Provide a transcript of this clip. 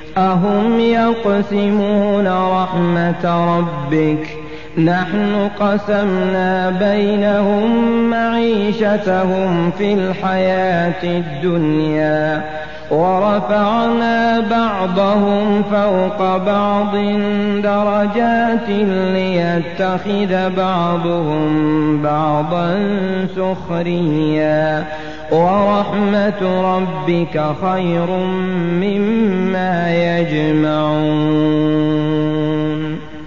أهم يقسمون رحمة ربك نحن قسمنا بينهم معيشتهم في الحياة الدنيا ورفعنا بعضهم فوق بعض درجات ليتخذ بعضهم بعضا سخريا ورحمة ربك خير مما يجمعون.